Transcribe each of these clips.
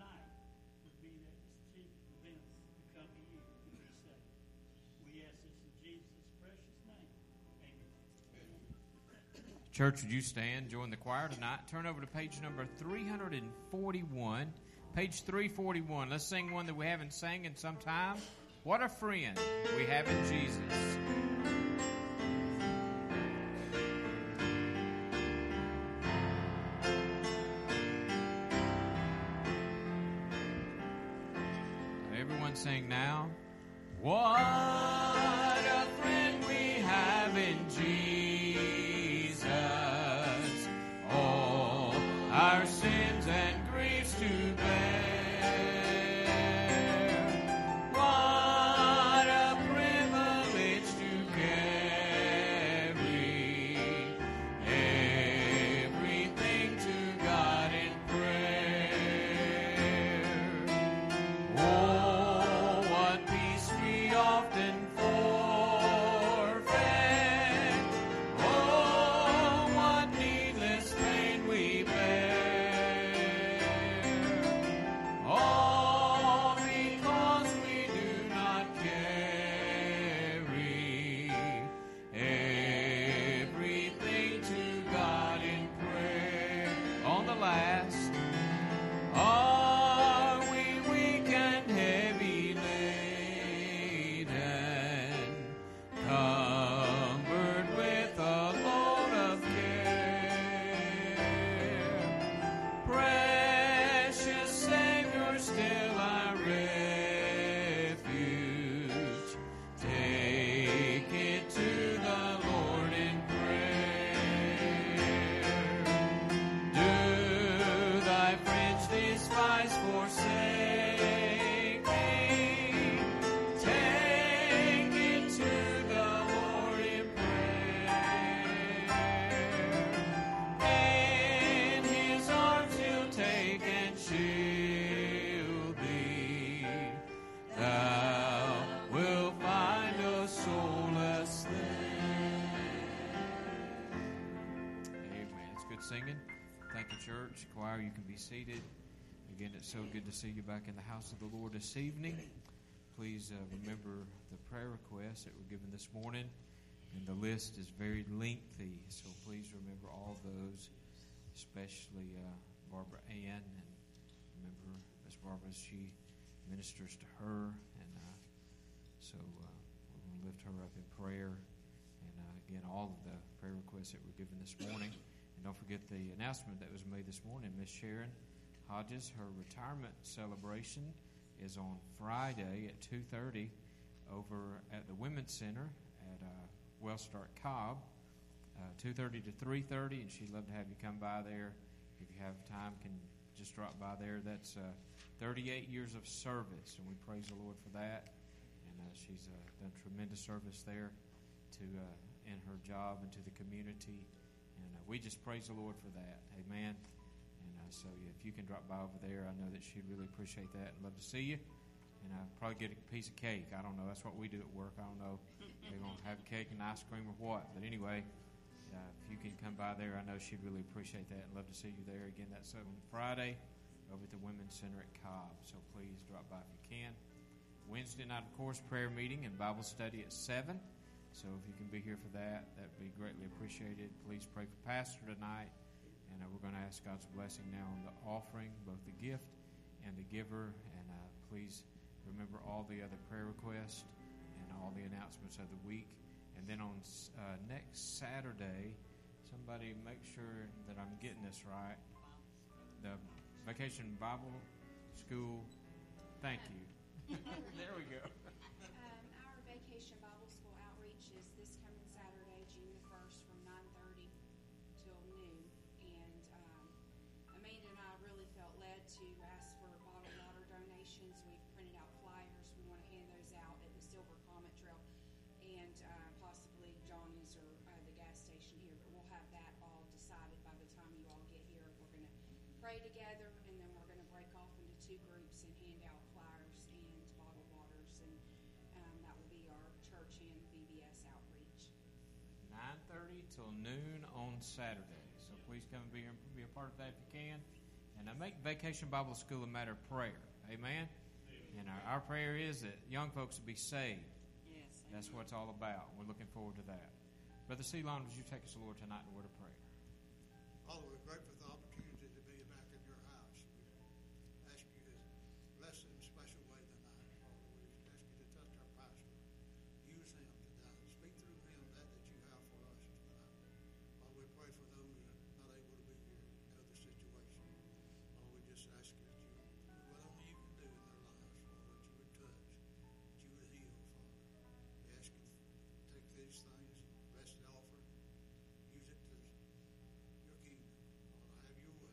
tonight would be that chief events to come to you to be saved. We ask this in Jesus' precious name. Amen. Church, would you stand, join the choir tonight? Turn over to page number 341. Page 341. Let's sing one that we haven't sang in some time. What a friend we have in Jesus. Everyone sing now. What a friend we have in Jesus. All our sins and griefs to bear. What a privilege to carry everything to God in prayer. Oh, what peace we often forfeit. Oh, what needless pain we bear. All because we do not carry everything to God in prayer. On the last, are we weak and heavy laden, cumbered with a load of care? Precious Savior, still our refuge. Take it to the Lord in prayer. Do thy friends despise, forsake thee? Take it to the Lord in prayer. In his arms he'll take and shield thee. Thou wilt find a soulless Amen. It's good singing. Thank you, church. Choir, you can be seated. Again, it's so good to see you back in the house of the Lord this evening. Please remember the prayer requests that were given this morning. And the list is very lengthy, so please remember all those, especially Barbara Ann. And remember Miss Barbara as she ministers to her. And so we're going to lift her up in prayer. And again, all of the prayer requests that were given this morning. And don't forget the announcement that was made this morning. Miss Sharon Hodges, her retirement celebration is on Friday at 2:30 over at the Women's Center at Wellstart Cobb, 2:30 to 3:30, and she'd love to have you come by there. If you have time, can just drop by there. That's 38 years of service, and we praise the Lord for that. And she's done tremendous service there to in her job and to the community, and we just praise the Lord for that. Amen. And so if you can drop by over there, I know that she'd really appreciate that and love to see you. And probably get a piece of cake. I don't know. That's what we do at work. I don't know if they're going to have cake and ice cream or what. But anyway, if you can come by there, I know she'd really appreciate that and love to see you there. Again, that's on Friday over at the Women's Center at Cobb. So please drop by if you can. Wednesday night, of course, prayer meeting and Bible study at 7. So if you can be here for that, that would be greatly appreciated. Please pray for Pastor tonight. And we're going to ask God's blessing now on the offering, both the gift and the giver. And please remember all the other prayer requests and all the announcements of the week. And then on next Saturday, somebody make sure that I'm getting this right. The Vacation Bible School. Thank you. There we go. Our Vacation Bible School outreach is this coming Saturday, June the 1st, from 9:30 till noon. And Amanda and I really felt led to ask for bottled water donations. We've printed out flyers. We want to hand those out at the Silver Comet Trail and possibly Johnny's or the gas station here. But we'll have that all decided by the time you all get here. We're going to pray together, and then we're going to break off into two groups and hand out flyers and bottled waters. And that will be our church and VBS outreach. 9:30 till noon on Saturday. So please come and be a part of that if you can. And I make Vacation Bible School a matter of prayer. Amen? And our prayer is that young folks will be saved. Yes. That's what it's all about. We're looking forward to that. Brother Ceylon, would you take us, Lord, tonight in a word of prayer? Father, we're grateful for the opportunity to be back in your house. We ask you to bless in a special way tonight, Father. We ask you to touch our pastor. Use him tonight. Speak through him that you have for us tonight. Father, we pray for those that are not able to be here in other situations. Father, we just ask you that you, what only you can do in their lives, Father, that you would touch, that you would heal, Father. We ask you to take these things, bless the offering, use it to your kingdom. Father, have your way.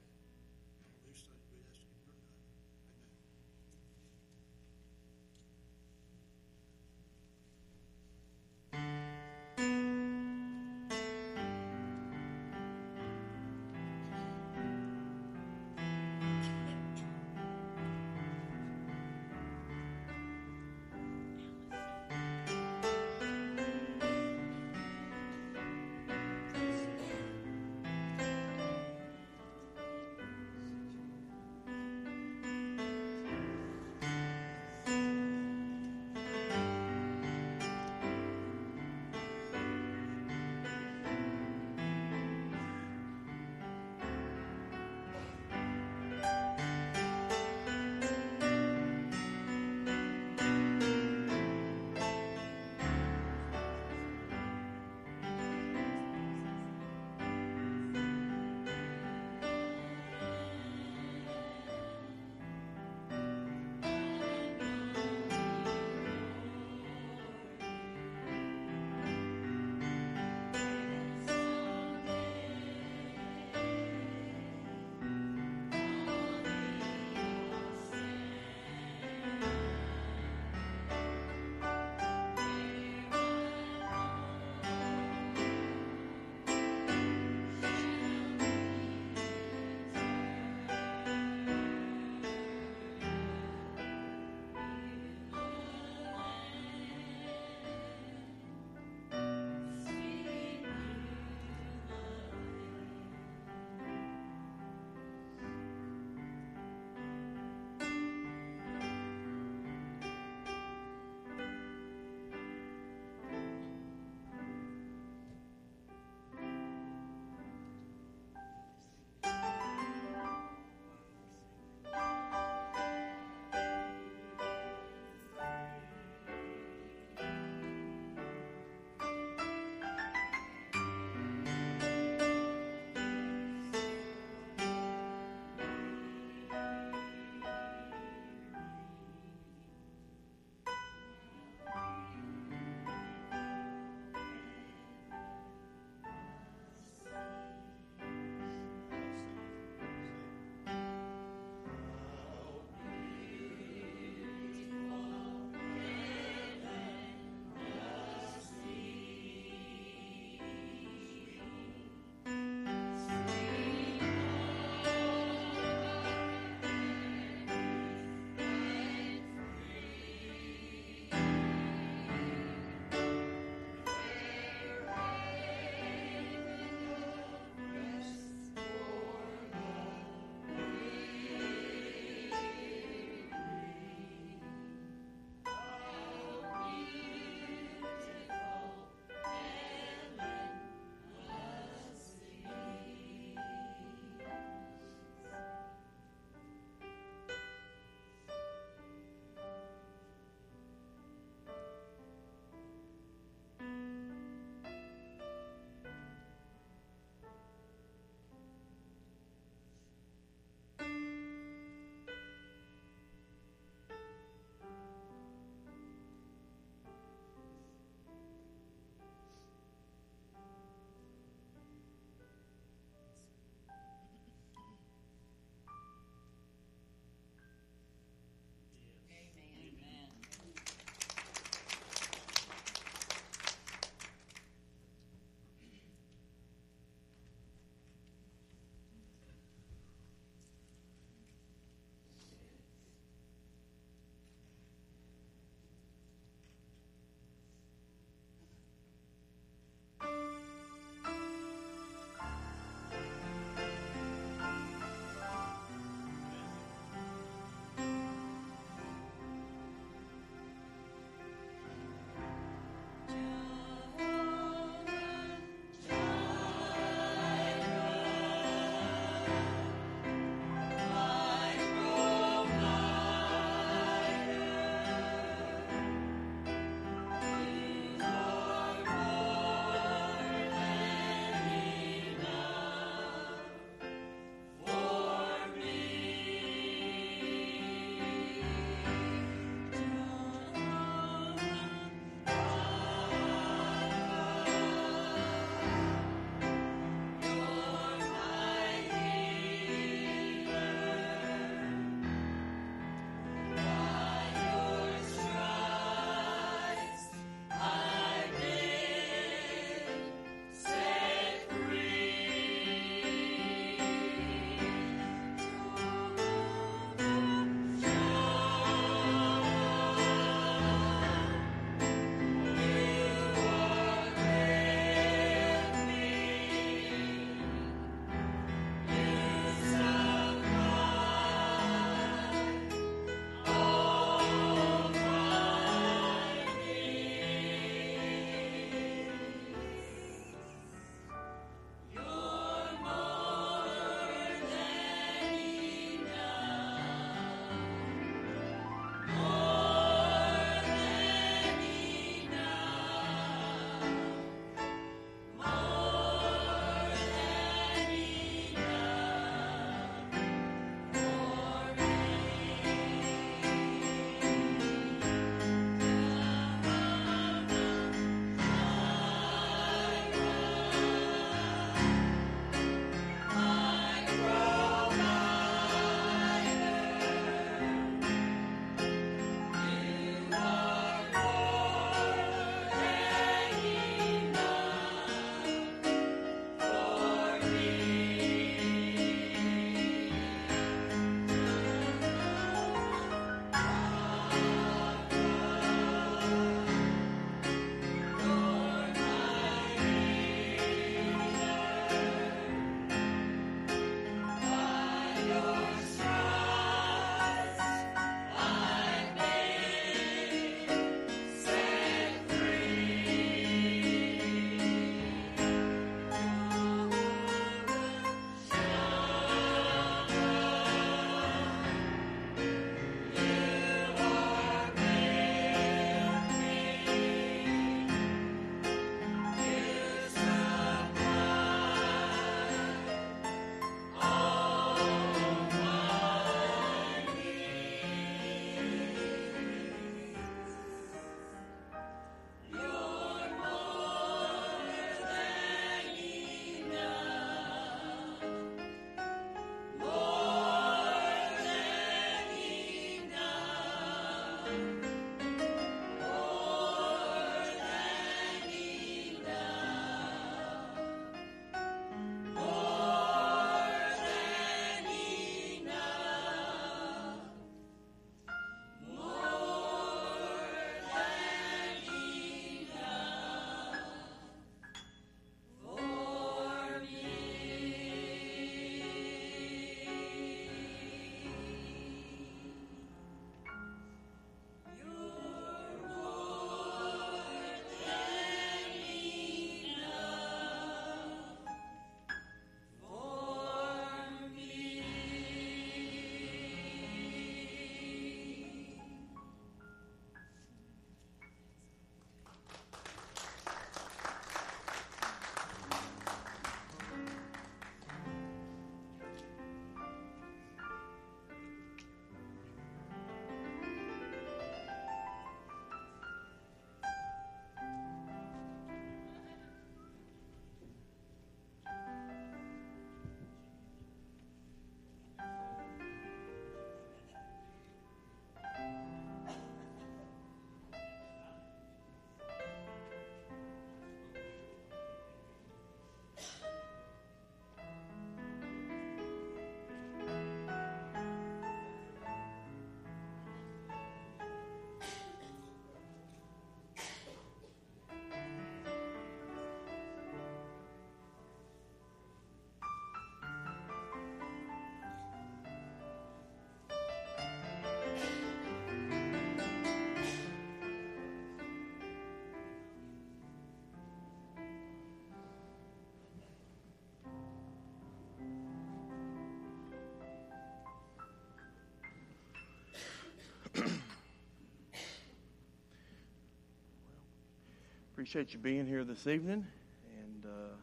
Appreciate you being here this evening. And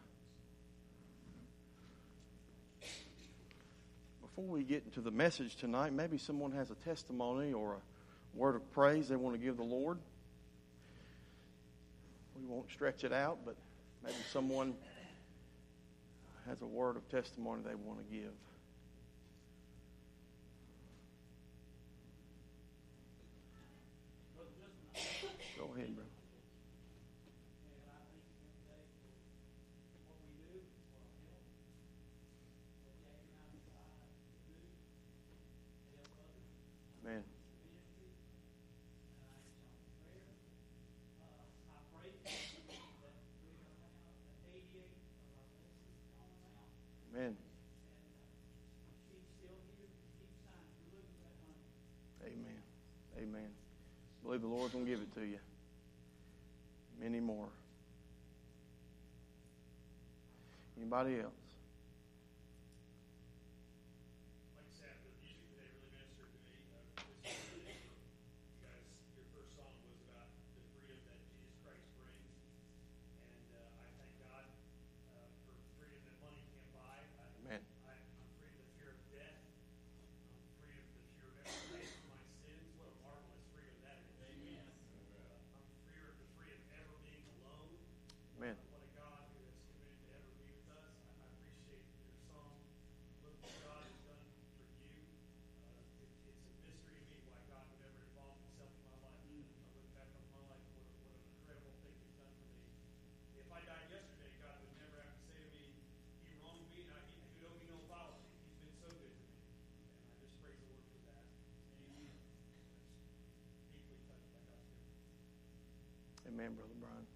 before we get into the message tonight, maybe someone has a testimony or a word of praise they want to give the Lord. We won't stretch it out, but maybe someone has a word of testimony they want to give. Go ahead, brother. Man. Amen. Amen. Amen. I believe the Lord's going to give it to you. Many more. Anybody else? Like I said, the music today really ministered to me. You guys, your first song was about the freedom that Jesus Christ brings. And I thank God for freedom that money can't buy. Amen. I'm free of the fear of death. I'm free of the fear of ever paying for my sins. What a marvelous freedom that is. Amen. I'm free of the freedom of ever being alone. Amen. What a God who has committed to ever be with us. I appreciate your song. Look what God has done for you. It's a mystery to me why God would ever involve himself in my life. I look back on my life, what an incredible thing he's done for me. If I died yesterday, God would never have to say to me, you wronged me, and you owe me no apology. He's been so good to me. And I just praise the Lord for that. Amen. Deeply touched by God's goodness. Amen, Brother Brian.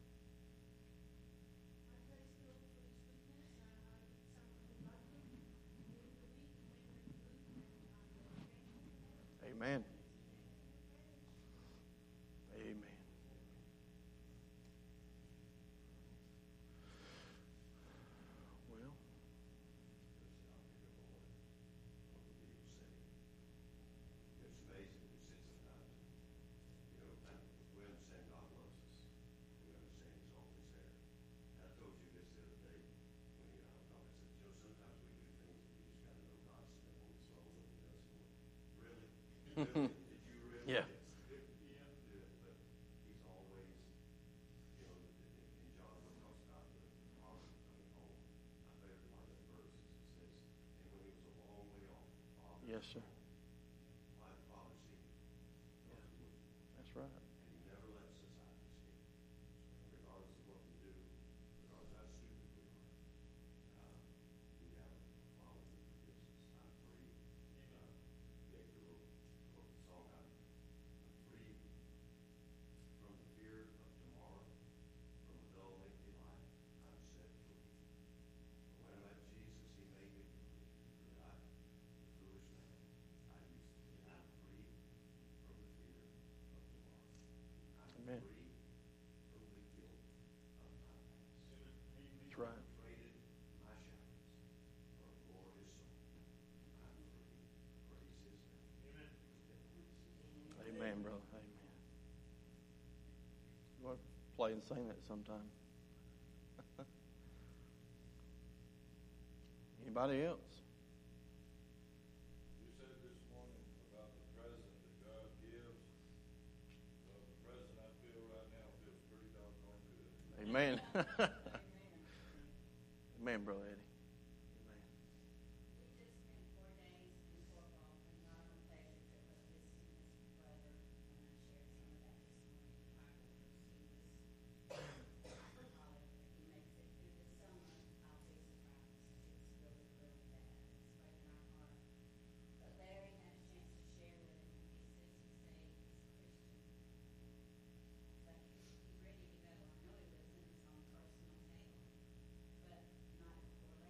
Amen. Amen. Well, It's amazing. We say sometimes, we understand God loves us. We understand He's always there. And I told you this the other day when you talked. I said, sometimes we do things and you just got to know God's step on the soul and He does for you. Really? Really? Did you really? Yeah. Yeah. But He's always, in John, when he talks about the father coming home, my favorite part of that verse is it says, and when he was a long way off, the father yes, sir. why the Father seek you? Because He loves you. That's right. And He never lets us out of His care. Regardless of what we do, regardless of how stupid we are, we have a Father who forgives us. I'm free. Victor wrote the song out. I'm free from the fear of tomorrow, from a dull, empty life. I'm set free. When I met Jesus, He made me free. For I, the foolish man, I used to be. I'm free from the fear of tomorrow. I'm Amen. free from the guilt of my past. That's right. Traded my shackles for a glorious soul. I'm free. Praise His name. Amen, brother. Amen. You want to play and sing that sometime? Anybody else? You said this morning about the present that God gives. Well, the present I feel right now feels pretty doggone good. Amen. Amen, Brother Eddie. Amen. We just spent 4 days in Fort Walton. God on pleasure took us visiting his brother, and I shared some of that this morning privately. He was alcoholic. If he makes it through the summer, I'll be surprised. It's really, really bad. It's breaking our heart. But Larry had a chance to share with him, and he says he's saved, he's a Christian. But he's ready to go. I know he lives in his own personal hell, but not before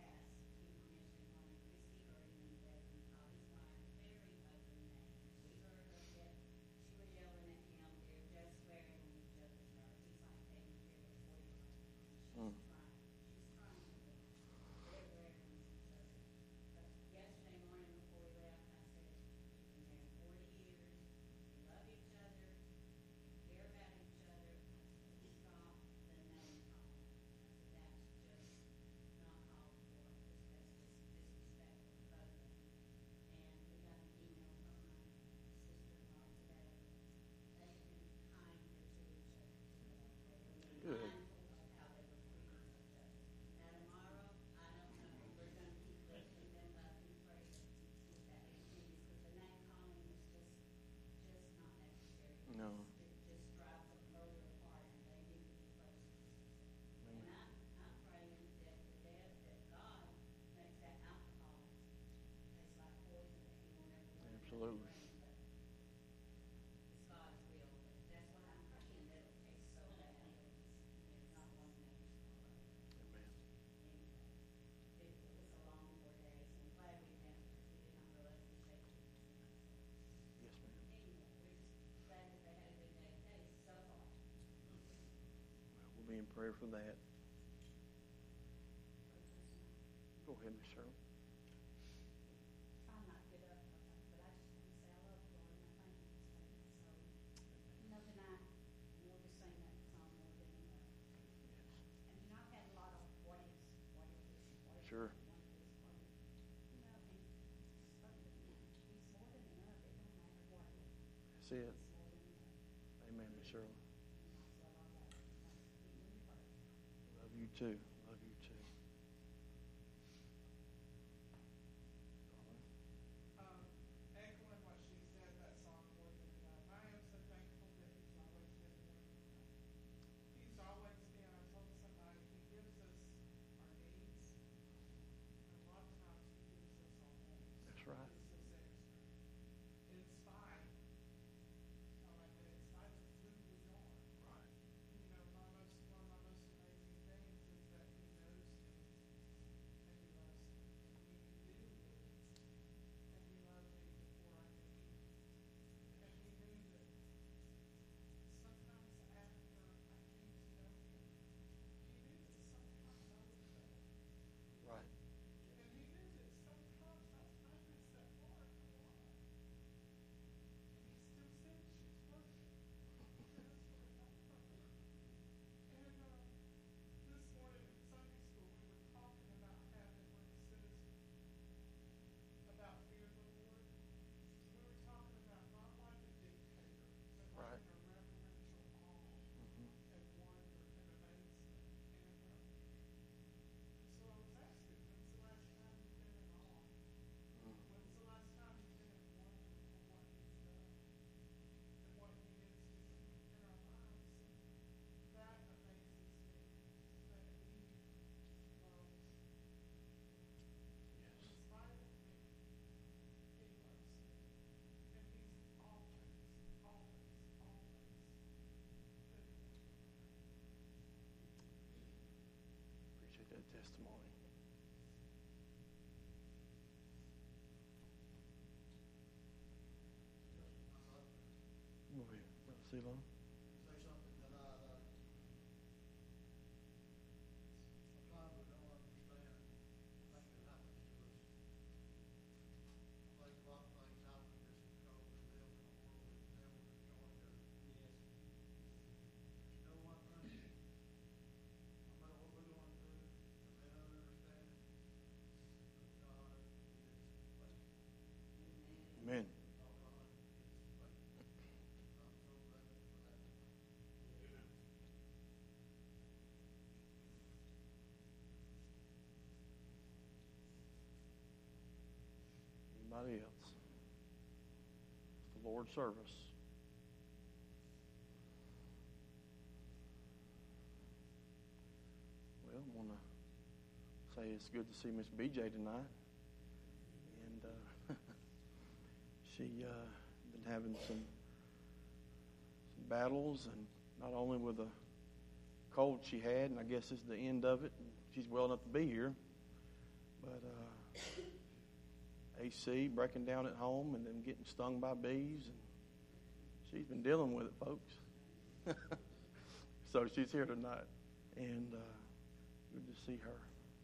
prayer for that. Go ahead, Miss Shirley. Try not to get up, but I just want to say I love the Lord and I thank Him for speaking. So, tonight, we'll just sing that song more than enough. And I've had a lot of what is this, Sure. what is this, and he's more than enough. It don't matter what it is. That's it. He's more than enough. Amen, Miss Shirley. And that's what I got. Keep me in prayer. Love you too. Love you too. Echoing what she said, that song more than enough. I am so thankful that He's always been more than enough. He's always been, I told somebody, He gives us our needs, and a lot of times He gives us our wants. That's right. He gives us extra. In spite, I like that, in spite of who we are. Right. You know, one of my most amazing things is that He knows me, and He loves me, and He knew me, and He loved me before I knew Him. And He knew that sometimes after I came to know Him, He knew that sometimes I would fail. Right. And He knew that sometimes I missed that mark a lot. And He still said, she's working. That's what I got from her. And this morning in Sunday school, we were talking about having, when it says about fear of the Lord, we were talking about not like a dictator, but Right. like a reverential awe Mhm. and wonder and amazement. And so I was asking, when's the last time you've been in awe? When's the last time you've been in wonder for what He's done and what He is in our lives? And that amazes me, that He loves me. In spite of me, He loves me. And He's always, always, always been more than enough. Appreciate that testimony. Go ahead, Brother CeeLo. Say something that sometimes we don't understand things that happen to us. I think a lot of things happen just because we live in a world that the devil is going to. Yes. You know one thing? No matter what we're going through, I may not understand it, but God is faithful. Amen. God is faithful. I'm so grateful for that. Anybody else? It's the Lord's service. Well, I want to say it's good to see Miss BJ tonight. And she been having some battles, and not only with a cold she had, and I guess this is the end of it, and she's well enough to be here, but AC breaking down at home and then getting stung by bees, and she's been dealing with it, folks. So she's here tonight, and good to see her.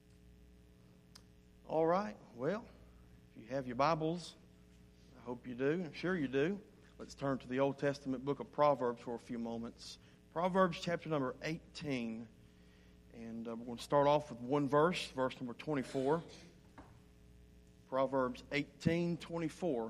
All right, well, if you have your Bibles, I hope you do, I'm sure you do. Let's turn to the Old Testament book of Proverbs for a few moments. Proverbs chapter number 18, and we're going to start off with one verse, verse number 24. Proverbs 18:24.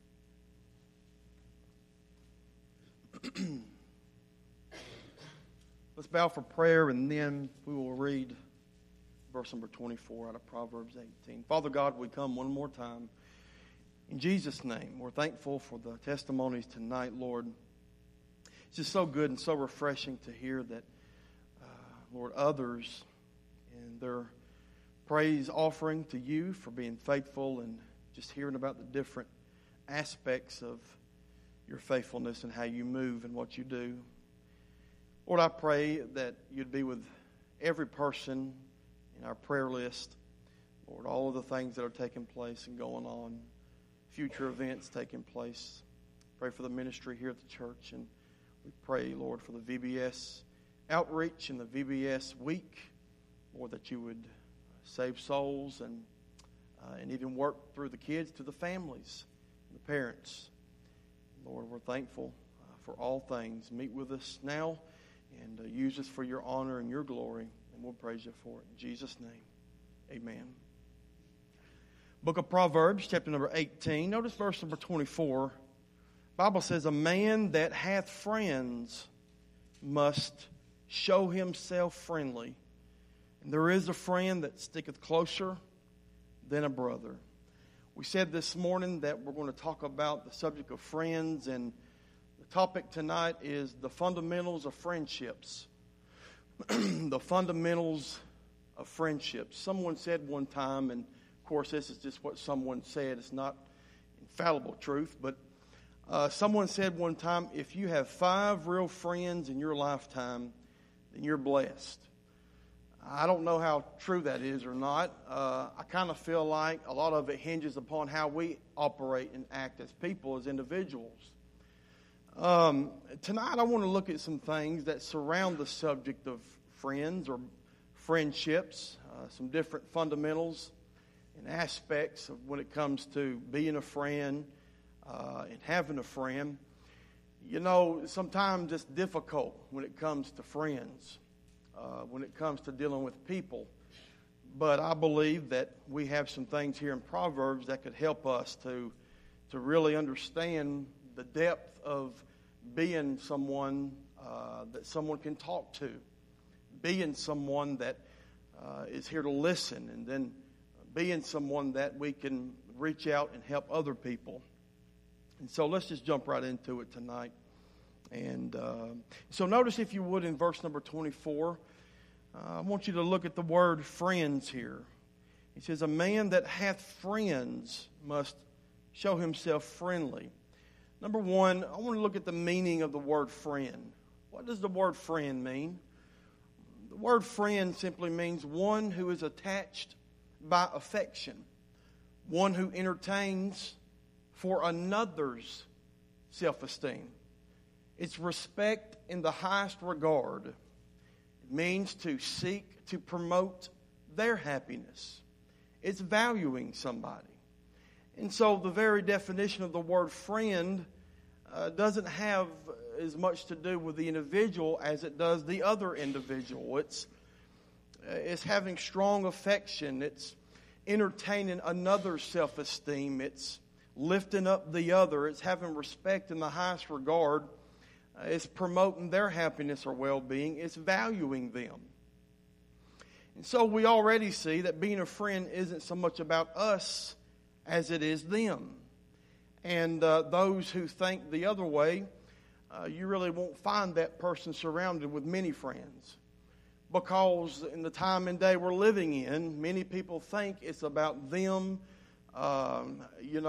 Let's bow for prayer, and then we will read verse number 24 out of Proverbs 18. Father God, we come one more time. In Jesus' name, we're thankful for the testimonies tonight, Lord. It's just so good and so refreshing to hear that, Lord, others in their praise offering to you for being faithful, and just hearing about the different aspects of your faithfulness and how you move and what you do. Lord, I pray that you'd be with every person in our prayer list. Lord, all of the things that are taking place and going on, future events taking place. Pray for the ministry here at the church, and we pray, Lord, for the VBS outreach in the VBS week. Lord, that you would save souls and even work through the kids to the families, the parents. Lord, we're thankful for all things. Meet with us now and use us for your honor and your glory, and we'll praise you for it. In Jesus' name, amen. Book of Proverbs, chapter number 18. Notice verse number 24. The Bible says, a man that hath friends must show himself friendly. And there is a friend that sticketh closer than a brother. We said this morning that we're going to talk about the subject of friends, and the topic tonight is the fundamentals of friendships. The fundamentals of friendships. Someone said one time, and of course this is just what someone said, it's not infallible truth, but someone said one time, if you have 5 real friends in your lifetime, then you're blessed. I don't know how true that is or not. I kind of feel like a lot of it hinges upon how we operate and act as people, as individuals. Tonight I want to look at some things that surround the subject of friends or friendships, some different fundamentals and aspects of when it comes to being a friend and having a friend. You know, sometimes it's difficult when it comes to friends. When it comes to dealing with people. But I believe that we have some things here in Proverbs that could help us to really understand the depth of being someone that someone can talk to, being someone that is here to listen, and then being someone that we can reach out and help other people. And so let's just jump right into it tonight. And so notice, if you would, in verse number 24, I want you to look at the word friends here. He says, a man that hath friends must show himself friendly. Number one, I want to look at the meaning of the word friend. What does the word friend mean? The word friend simply means one who is attached by affection, one who entertains for another's self-esteem. It's respect in the highest regard. It means to seek to promote their happiness. It's valuing somebody. And so the very definition of the word friend doesn't have as much to do with the individual as it does the other individual. It's having strong affection. It's entertaining another's self-esteem. It's lifting up the other. It's having respect in the highest regard. It's promoting their happiness or well-being. It's valuing them. And so we already see that being a friend isn't so much about us as it is them. And those who think the other way, you really won't find that person surrounded with many friends. Because in the time and day we're living in, many people think it's about them, and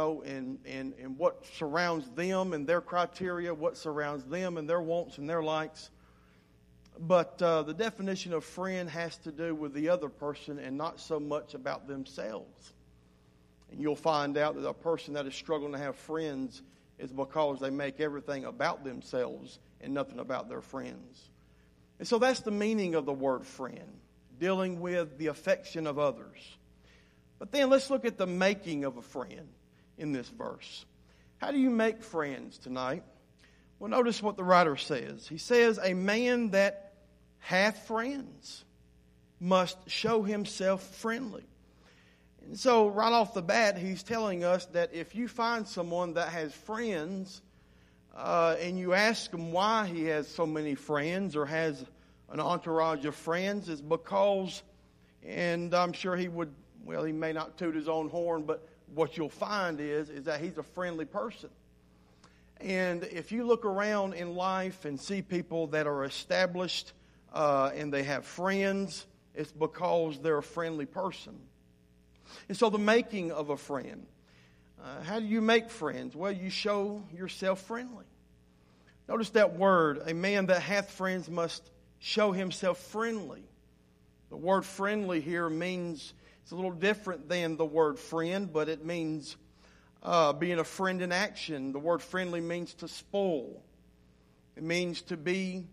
what surrounds them and their criteria, what surrounds them and their wants and their likes. But the definition of friend has to do with the other person and not so much about themselves. And you'll find out that a person that is struggling to have friends is because they make everything about themselves and nothing about their friends. And so that's the meaning of the word friend, dealing with the affection of others. But then let's look at the making of a friend in this verse. How do you make friends tonight? Well, notice what the writer says. He says, a man that hath friends must show himself friendly. And so right off the bat, he's telling us that if you find someone that has friends and you ask him why he has so many friends or has an entourage of friends, is because, and I'm sure he would, well, he may not toot his own horn, but what you'll find is that he's a friendly person. And if you look around in life and see people that are established and they have friends, it's because they're a friendly person. And so the making of a friend. How do you make friends? Well, you show yourself friendly. Notice that word, a man that hath friends must show himself friendly. The word friendly here means, it's a little different than the word friend, but it means being a friend in action. The word friendly means to spoil. It means to be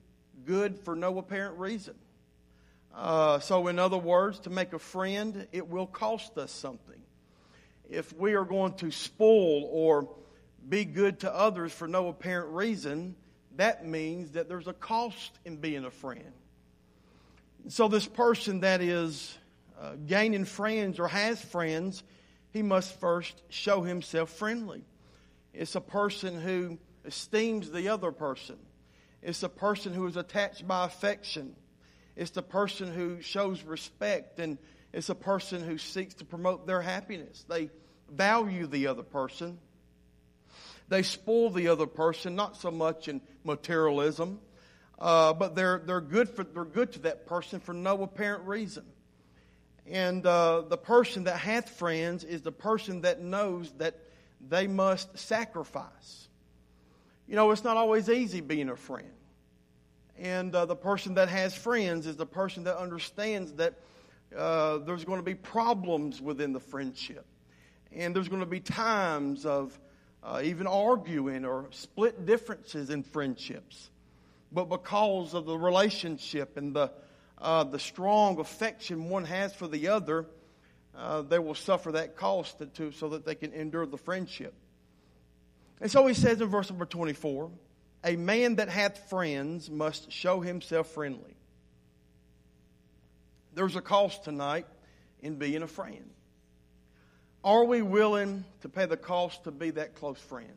good for no apparent reason. So in other words, to make a friend, it will cost us something. If we are going to spoil or be good to others for no apparent reason, that means that there's a cost in being a friend. So this person that is gaining friends or has friends, he must first show himself friendly. It's a person who esteems the other person. It's a person who is attached by affection. It's the person who shows respect, and it's a person who seeks to promote their happiness. They value the other person. They spoil the other person, not so much in materialism, but they're good to that person for no apparent reason. And the person that hath friends is the person that knows that they must sacrifice. You know, it's not always easy being a friend. And the person that has friends is the person that understands that there's going to be problems within the friendship. And there's going to be times of even arguing or split differences in friendships. But because of the relationship and the strong affection one has for the other, they will suffer that cost so that they can endure the friendship. And so he says in verse number 24, a man that hath friends must show himself friendly. There's a cost tonight in being a friend. Are we willing to pay the cost to be that close friend?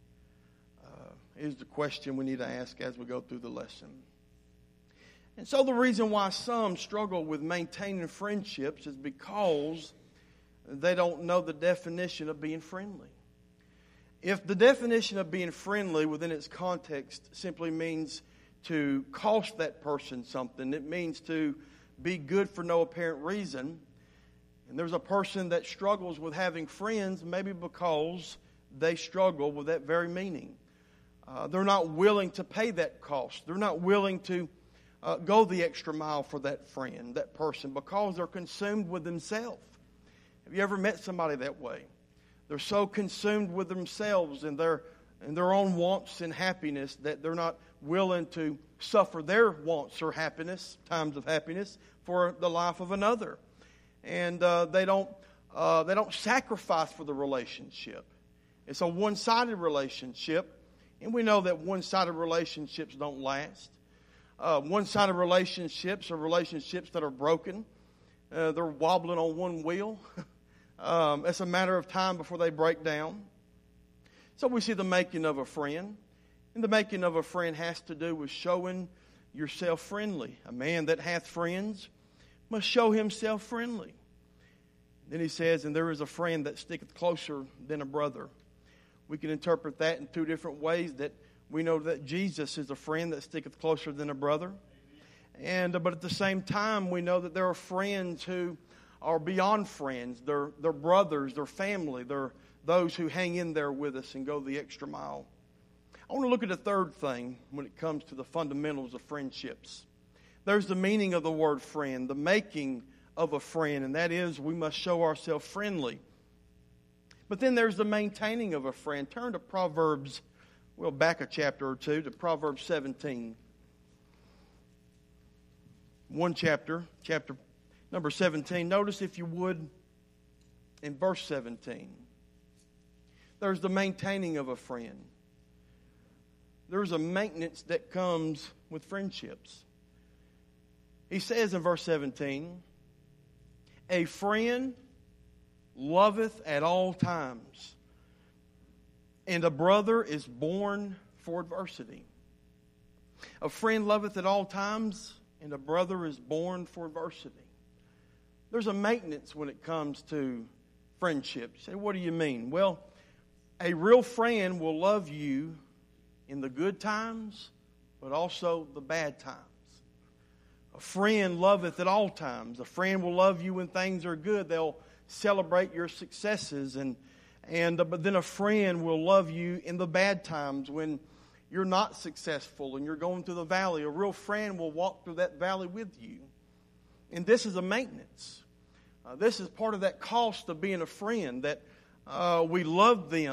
Is the question we need to ask as we go through the lesson. And so the reason why some struggle with maintaining friendships is because they don't know the definition of being friendly. If the definition of being friendly within its context simply means to cost that person something, it means to be good for no apparent reason, and there's a person that struggles with having friends maybe because they struggle with that very meaning. They're not willing to pay that cost. They're not willing to go the extra mile for that friend, that person, because they're consumed with themselves. Have you ever met somebody that way? They're so consumed with themselves and their own wants and happiness that they're not willing to suffer their wants or happiness, times of happiness, for the life of another. And they don't sacrifice for the relationship. It's a one-sided relationship, and we know that one-sided relationships don't last. One-sided relationships are relationships that are broken. They're wobbling on one wheel. It's a matter of time before they break down. So we see the making of a friend. And the making of a friend has to do with showing yourself friendly. A man that hath friends must show himself friendly. Then he says, and there is a friend that sticketh closer than a brother. We can interpret that in two different ways. That we know that Jesus is a friend that sticketh closer than a brother. But at the same time, we know that there are friends who are beyond friends. They're brothers, they're family. They're those who hang in there with us and go the extra mile. I want to look at a third thing when it comes to the fundamentals of friendships. There's the meaning of the word friend, the making of a friend, and that is we must show ourselves friendly. But then there's the maintaining of a friend. Turn to Proverbs, well, back a chapter or two, to Proverbs 17. One chapter number 17. Notice, if you would, in verse 17. There's the maintaining of a friend. There's a maintenance that comes with friendships. He says in verse 17, a friend loveth at all times, and a brother is born for adversity. A friend loveth at all times, and a brother is born for adversity. There's a maintenance when it comes to friendship. You say, what do you mean? Well, a real friend will love you in the good times, but also the bad times. A friend loveth at all times. A friend will love you when things are good. They'll celebrate your successes, but then a friend will love you in the bad times when you're not successful and you're going through the valley. A real friend will walk through that valley with you. And this is a maintenance. This is part of that cost of being a friend, that we love them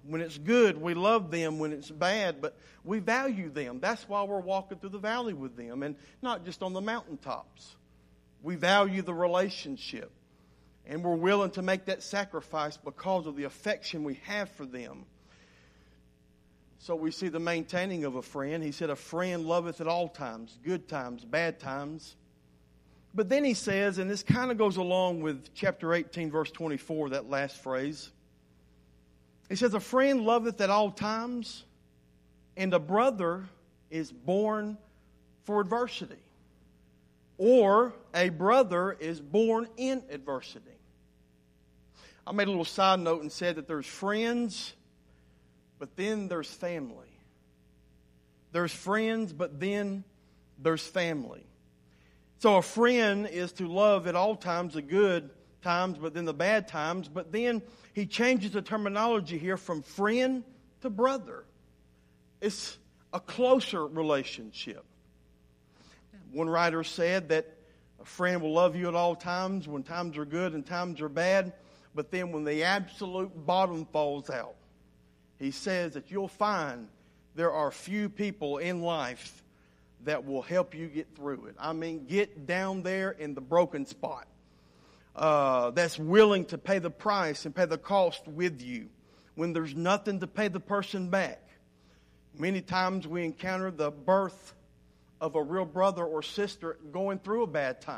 When it's good, we love them. When it's bad, but we value them. That's why we're walking through the valley with them, and not just on the mountaintops. We value the relationship, and we're willing to make that sacrifice because of the affection we have for them. So we see the maintaining of a friend. He said, a friend loveth at all times, good times, bad times. But then he says, and this kind of goes along with chapter 18, verse 24, that last phrase. He says, a friend loveth at all times, and a brother is born for adversity. Or a brother is born in adversity. I made a little side note and said that there's friends, but then there's family. There's friends, but then there's family. So a friend is to love at all times, the good times, but then the bad times. But then he changes the terminology here from friend to brother. It's a closer relationship. One writer said that a friend will love you at all times, when times are good and times are bad. But then when the absolute bottom falls out, he says that you'll find there are few people in life that will help you get through it. I mean, get down there in the broken spot. That's willing to pay the price and pay the cost with you when there's nothing to pay the person back. Many times we encounter the birth of a real brother or sister going through a bad time.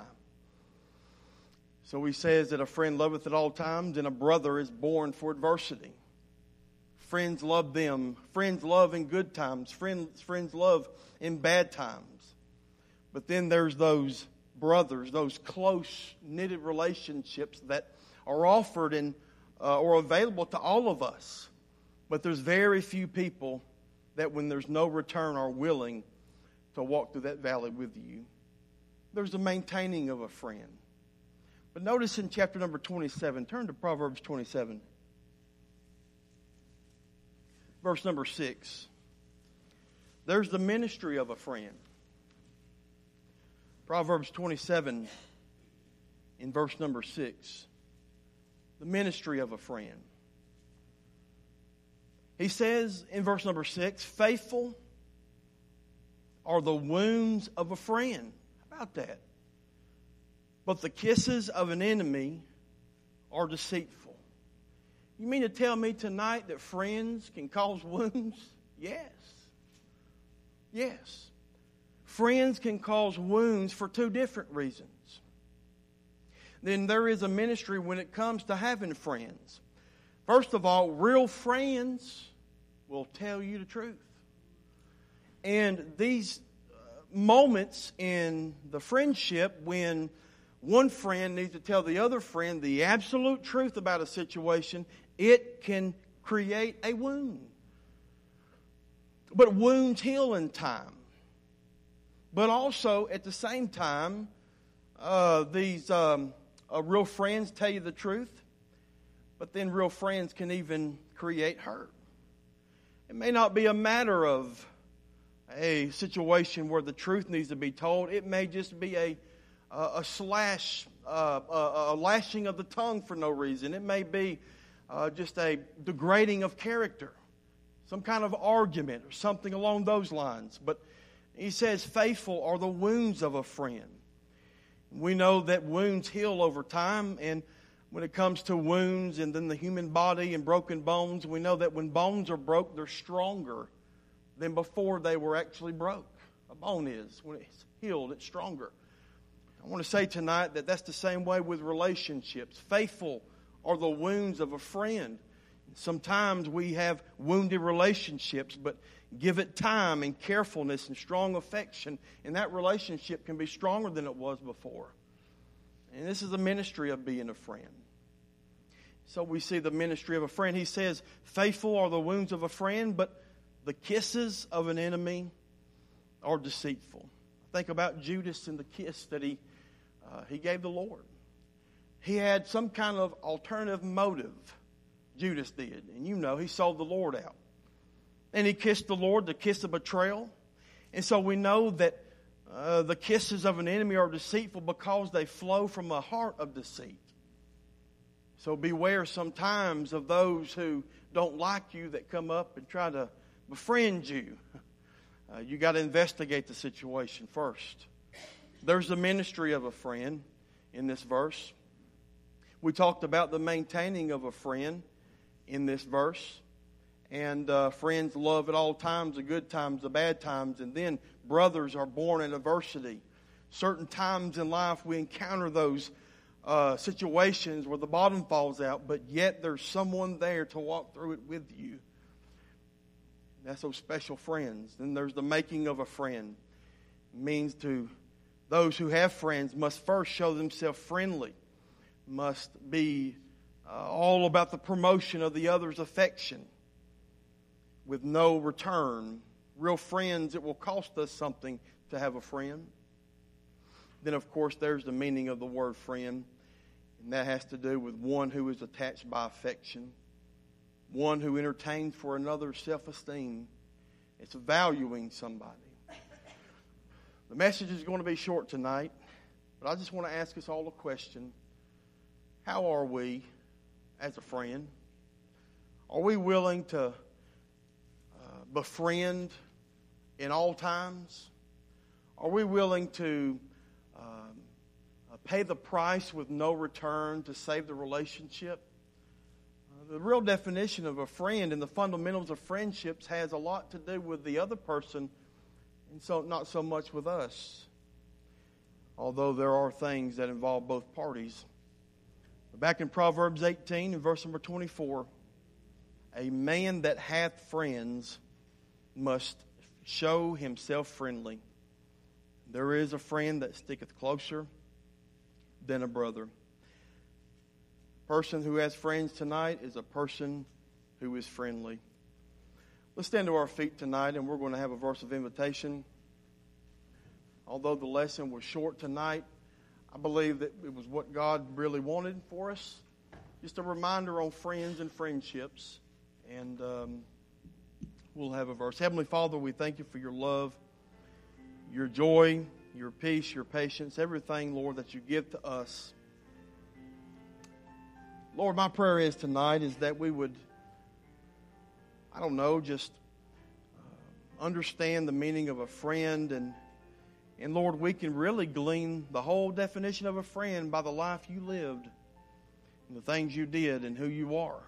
So he says that a friend loveth at all times, and a brother is born for adversity. Friends love them. Friends love in good times. Friends love in bad times. But then there's those brothers, those close knitted relationships that are offered and or available to all of us. But there's very few people that, when there's no return, are willing to walk through that valley with you. There's the maintaining of a friend. But notice in chapter number 27, turn to Proverbs 27. Verse number 6. There's the ministry of a friend. Proverbs 27 in verse number 6. The ministry of a friend. He says in verse number 6, faithful are the wounds of a friend. How about that? But the kisses of an enemy are deceitful. You mean to tell me tonight that friends can cause wounds? Yes. Yes. Friends can cause wounds for two different reasons. Then there is a ministry when it comes to having friends. First of all, real friends will tell you the truth. And these moments in the friendship when one friend needs to tell the other friend the absolute truth about a situation, it can create a wound. But wounds heal in time. But also, at the same time, these real friends tell you the truth. But then real friends can even create hurt. It may not be a matter of a situation where the truth needs to be told. It may just be a lashing of the tongue for no reason. It may be just a degrading of character, some kind of argument or something along those lines. But he says, faithful are the wounds of a friend. We know that wounds heal over time, and when it comes to wounds and then the human body and broken bones, we know that when bones are broke, they're stronger than before they were actually broke. A bone is. When it's healed, it's stronger. I want to say tonight that that's the same way with relationships. Faithful are the wounds of a friend. Sometimes we have wounded relationships, but give it time and carefulness and strong affection, and that relationship can be stronger than it was before. And this is the ministry of being a friend. So we see the ministry of a friend. He says, faithful are the wounds of a friend, but the kisses of an enemy are deceitful. Think about Judas and the kiss that he gave the Lord. He had some kind of alternative motive, Judas did. And you know, he sold the Lord out. And he kissed the Lord, the kiss of betrayal. And so we know that the kisses of an enemy are deceitful because they flow from a heart of deceit. So beware sometimes of those who don't like you that come up and try to befriend you. You got to investigate the situation first. There's the ministry of a friend in this verse. We talked about the maintaining of a friend in this verse. And friends love at all times, the good times, the bad times. And then brothers are born in adversity. Certain times in life we encounter those situations where the bottom falls out, but yet there's someone there to walk through it with you. That's those special friends. Then there's the making of a friend. It means to those who have friends must first show themselves friendly, must be all about the promotion of the other's affection with no return. Real friends, it will cost us something to have a friend. Then, of course, there's the meaning of the word friend, and that has to do with one who is attached by affection, one who entertains for another's self-esteem. It's valuing somebody. The message is going to be short tonight, but I just want to ask us all a question. How are we as a friend? Are we willing to befriend in all times? Are we willing to pay the price with no return to save the relationship? The real definition of a friend and the fundamentals of friendships has a lot to do with the other person, and so not so much with us. Although there are things that involve both parties. Back in Proverbs 18, in verse number 24, a man that hath friends must show himself friendly. There is a friend that sticketh closer than a brother. A person who has friends tonight is a person who is friendly. Let's stand to our feet tonight, and we're going to have a verse of invitation. Although the lesson was short tonight, I believe that it was what God really wanted for us. Just a reminder on friends and friendships. And we'll have a verse. Heavenly Father, we thank you for your love, your joy, your peace, your patience, everything, Lord, that you give to us. Lord, my prayer is tonight is that we would, just understand the meaning of a friend. And Lord, we can really glean the whole definition of a friend by the life you lived and the things you did and who you are.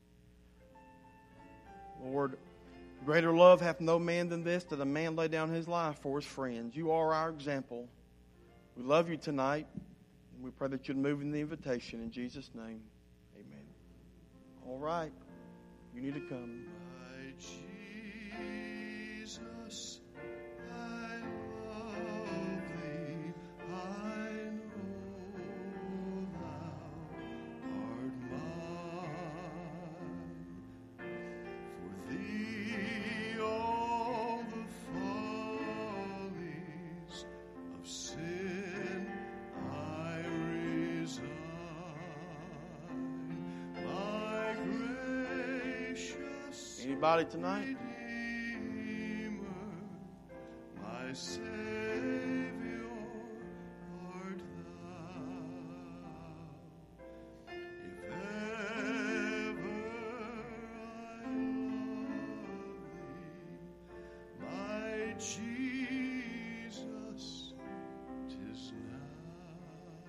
Lord, greater love hath no man than this, that a man lay down his life for his friends. You are our example. We love you tonight, and we pray that you'd move in the invitation. In Jesus' name, amen. All right. You need to come. My Jesus, I love thee. I know thou art mine. For thee all the follies of sin I resign. My gracious Anybody tonight? Redeemer, my Savior art thou. If ever I love thee, my Jesus, 'tis now.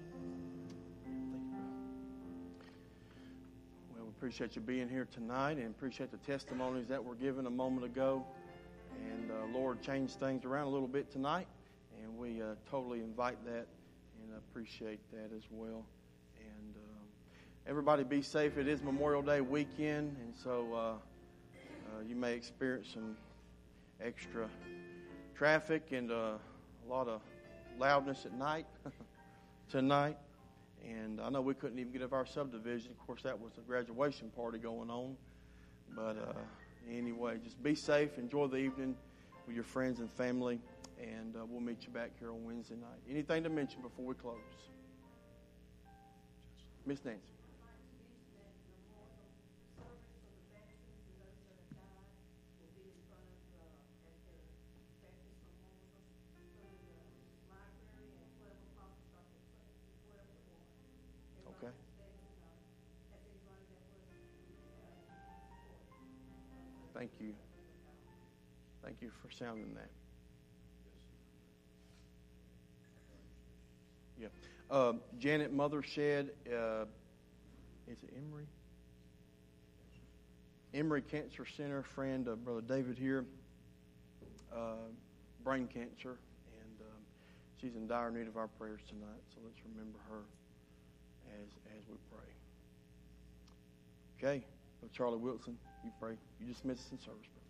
Well, we appreciate you being here tonight and appreciate the testimonies that were given a moment ago. And Lord, change things around a little bit tonight. And we totally invite that and appreciate that as well. And everybody be safe. It is Memorial Day weekend, and so you may experience some extra traffic and a lot of loudness at night tonight. And I know we couldn't even get up our subdivision. Of course, that was a graduation party going on. But anyway, just be safe. Enjoy the evening with your friends and family. And we'll meet you back here on Wednesday night. Anything to mention before we close? Miss Nancy. Okay. Thank you. Thank you for sounding that. Yeah. Janet Mothershed, is it Emory? Emory Cancer Center, friend of Brother David here, brain cancer, and she's in dire need of our prayers tonight. So let's remember her as we pray. Okay, Charlie Wilson, you pray. You dismiss us in service.